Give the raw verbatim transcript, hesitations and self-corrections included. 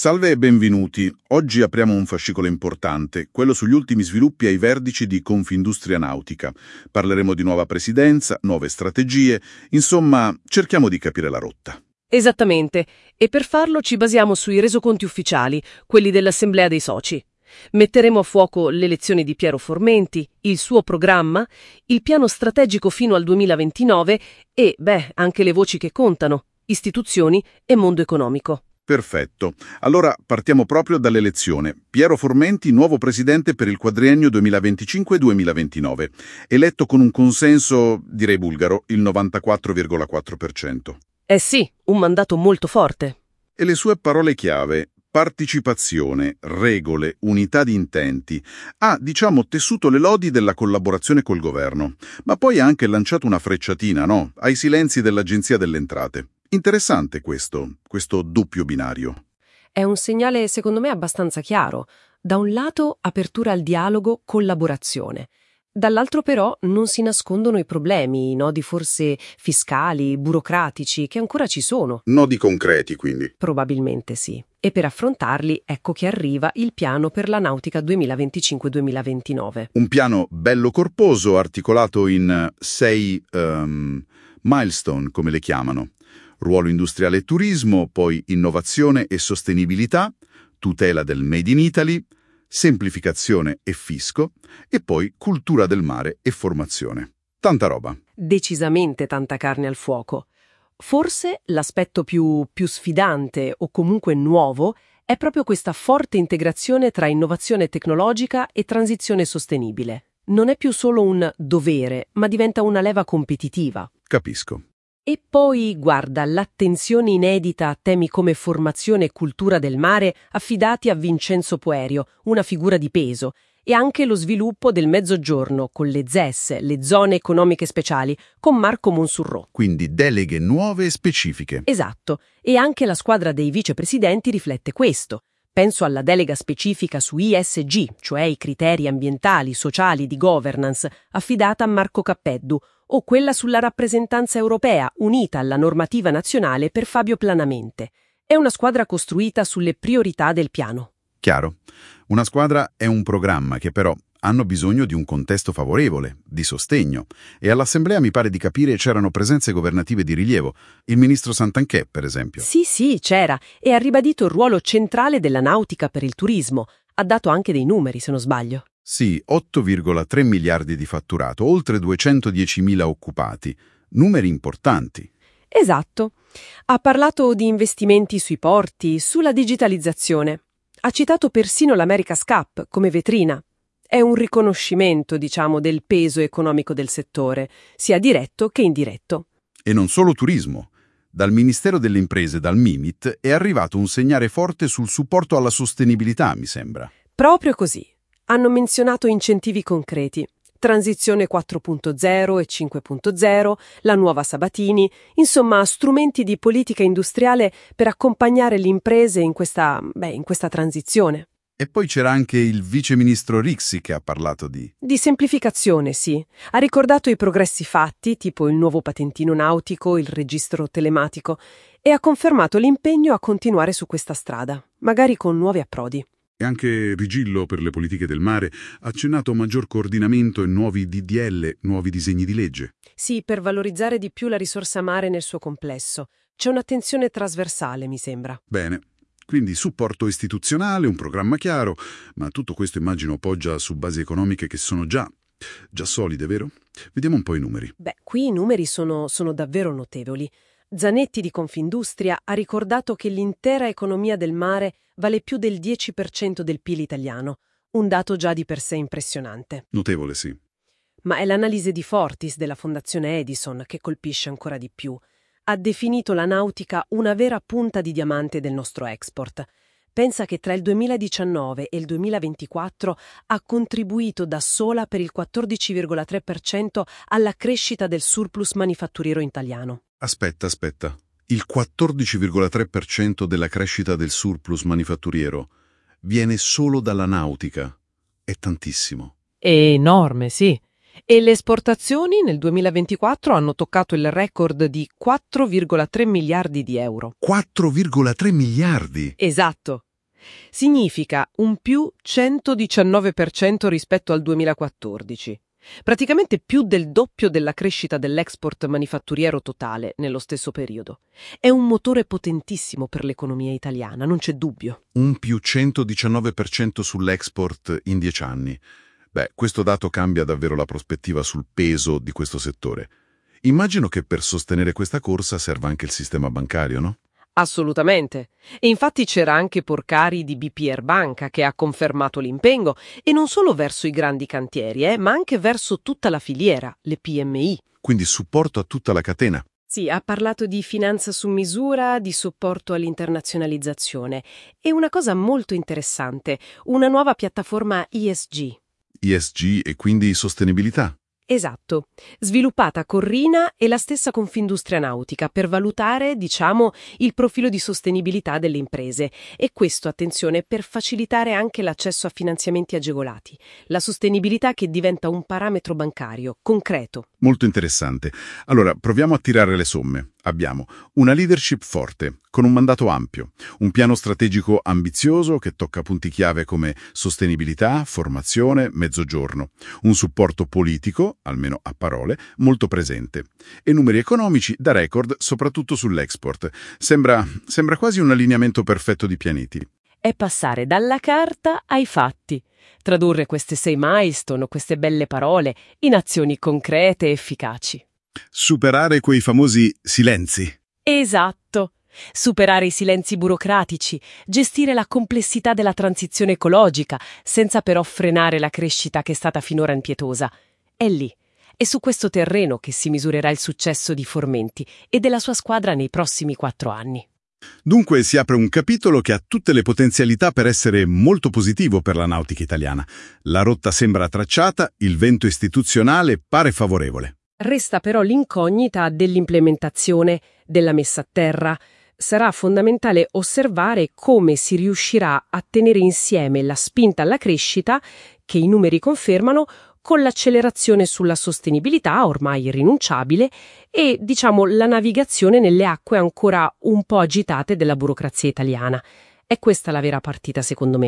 Salve e benvenuti. Oggi apriamo un fascicolo importante, quello sugli ultimi sviluppi ai vertici di Confindustria Nautica. Parleremo di nuova presidenza, nuove strategie, insomma, cerchiamo di capire la rotta. Esattamente, e per farlo ci basiamo sui resoconti ufficiali, quelli dell'Assemblea dei Soci. Metteremo a fuoco le lezioni di Piero Formenti, il suo programma, il piano strategico fino al duemilaventinove e, beh, anche le voci che contano, istituzioni e mondo economico. Perfetto. Allora partiamo proprio dall'elezione. Piero Formenti, nuovo presidente per il quadriennio duemilaventicinque duemilaventinove, eletto con un consenso, direi bulgaro, il novantaquattro virgola quattro per cento. Eh sì, un mandato molto forte. E le sue parole chiave: partecipazione, regole, unità di intenti. Ha, diciamo, tessuto le lodi della collaborazione col governo, ma poi ha anche lanciato una frecciatina, no? Ai silenzi dell'Agenzia delle Entrate. Interessante questo, questo doppio binario. È un segnale, secondo me, abbastanza chiaro. Da un lato, apertura al dialogo, collaborazione. Dall'altro però non si nascondono i problemi, i nodi forse fiscali, burocratici, che ancora ci sono. Nodi concreti, quindi. Probabilmente sì. E per affrontarli, ecco che arriva il piano per la nautica duemilaventicinque duemilaventinove. Un piano bello corposo, articolato in sei um, milestone, come le chiamano. Ruolo industriale e turismo, poi innovazione e sostenibilità, tutela del Made in Italy, semplificazione e fisco, e poi cultura del mare e formazione. Tanta roba. Decisamente tanta carne al fuoco. Forse l'aspetto più, più sfidante o comunque nuovo è proprio questa forte integrazione tra innovazione tecnologica e transizione sostenibile. Non è più solo un dovere, ma diventa una leva competitiva. Capisco. E poi, guarda, l'attenzione inedita a temi come formazione e cultura del mare affidati a Vincenzo Poerio, una figura di peso, e anche lo sviluppo del Mezzogiorno con le Z E S, le zone economiche speciali, con Marco Monsurrò. Quindi deleghe nuove e specifiche. Esatto, e anche la squadra dei vicepresidenti riflette questo. Penso alla delega specifica su I S G, cioè i criteri ambientali, sociali, di governance, affidata a Marco Cappeddu, o quella sulla rappresentanza europea, unita alla normativa nazionale per Fabio Planamente. È una squadra costruita sulle priorità del piano. Chiaro. Una squadra è un programma che però hanno bisogno di un contesto favorevole, di sostegno. E all'Assemblea mi pare di capire c'erano presenze governative di rilievo. Il ministro Santanchè, per esempio. Sì, sì, c'era. E ha ribadito il ruolo centrale della nautica per il turismo. Ha dato anche dei numeri, se non sbaglio. Sì, otto virgola tre miliardi di fatturato, oltre duecentodiecimila occupati. Numeri importanti. Esatto. Ha parlato di investimenti sui porti, sulla digitalizzazione. Ha citato persino l'America's Cup come vetrina. È un riconoscimento, diciamo, del peso economico del settore, sia diretto che indiretto. E non solo turismo. Dal Ministero delle Imprese, dal MIMIT, è arrivato un segnale forte sul supporto alla sostenibilità, mi sembra. Proprio così. Hanno menzionato incentivi concreti, transizione quattro punto zero e cinque punto zero, la nuova Sabatini, insomma strumenti di politica industriale per accompagnare le imprese in questa, beh, in questa transizione. E poi c'era anche il vice ministro Rixi che ha parlato di... Di semplificazione, sì. Ha ricordato i progressi fatti, tipo il nuovo patentino nautico, il registro telematico, e ha confermato l'impegno a continuare su questa strada, magari con nuovi approdi. E anche Rigillo per le politiche del mare ha accennato a maggior coordinamento e nuovi D D L, nuovi disegni di legge. Sì, per valorizzare di più la risorsa mare nel suo complesso. C'è un'attenzione trasversale, mi sembra. Bene, quindi supporto istituzionale, un programma chiaro, ma tutto questo immagino poggia su basi economiche che sono già, già solide, vero? Vediamo un po' i numeri. Beh, qui i numeri sono, sono davvero notevoli. Zanetti di Confindustria ha ricordato che l'intera economia del mare vale più del dieci per cento del P I L italiano, un dato già di per sé impressionante. Notevole, sì. Ma è l'analisi di Fortis della Fondazione Edison che colpisce ancora di più. Ha definito la nautica una vera punta di diamante del nostro export. Pensa che tra il duemiladiciannove e il duemilaventiquattro ha contribuito da sola per il quattordici virgola tre per cento alla crescita del surplus manifatturiero italiano. Aspetta, aspetta. Il quattordici virgola tre per cento della crescita del surplus manifatturiero viene solo dalla nautica. È tantissimo. È enorme, sì. E le esportazioni nel duemilaventiquattro hanno toccato il record di quattro virgola tre miliardi di euro. quattro virgola tre miliardi? Esatto. Significa un più centodiciannove per cento rispetto al duemilaquattordici. Praticamente più del doppio della crescita dell'export manifatturiero totale nello stesso periodo. È un motore potentissimo per l'economia italiana, non c'è dubbio. Un più centodiciannove per cento sull'export in dieci anni. Beh, questo dato cambia davvero la prospettiva sul peso di questo settore. Immagino che per sostenere questa corsa serva anche il sistema bancario, no? Assolutamente. E infatti c'era anche Porcari di B P R Banca che ha confermato l'impegno, e non solo verso i grandi cantieri, eh, ma anche verso tutta la filiera, le P M I. Quindi supporto a tutta la catena. Sì, ha parlato di finanza su misura, di supporto all'internazionalizzazione e una cosa molto interessante, una nuova piattaforma E S G. E S G e quindi sostenibilità. Esatto, sviluppata con Rina e la stessa Confindustria Nautica per valutare, diciamo, il profilo di sostenibilità delle imprese, e questo, attenzione, per facilitare anche l'accesso a finanziamenti agevolati, la sostenibilità che diventa un parametro bancario concreto. Molto interessante. Allora, proviamo a tirare le somme. Abbiamo una leadership forte, con un mandato ampio, un piano strategico ambizioso che tocca punti chiave come sostenibilità, formazione, mezzogiorno, un supporto politico, almeno a parole, molto presente, e numeri economici da record soprattutto sull'export. Sembra, sembra quasi un allineamento perfetto di pianeti. È passare dalla carta ai fatti, tradurre queste sei milestone, queste belle parole, in azioni concrete e efficaci. Superare quei famosi silenzi. Esatto. Superare i silenzi burocratici, gestire la complessità della transizione ecologica, senza però frenare la crescita che è stata finora impietosa. È lì. È su questo terreno che si misurerà il successo di Formenti e della sua squadra nei prossimi quattro anni. Dunque si apre un capitolo che ha tutte le potenzialità per essere molto positivo per la nautica italiana. La rotta sembra tracciata, il vento istituzionale pare favorevole. Resta però l'incognita dell'implementazione, della messa a terra. Sarà fondamentale osservare come si riuscirà a tenere insieme la spinta alla crescita, che i numeri confermano, con l'accelerazione sulla sostenibilità, ormai irrinunciabile, e, diciamo, la navigazione nelle acque ancora un po' agitate della burocrazia italiana. È questa la vera partita, secondo me.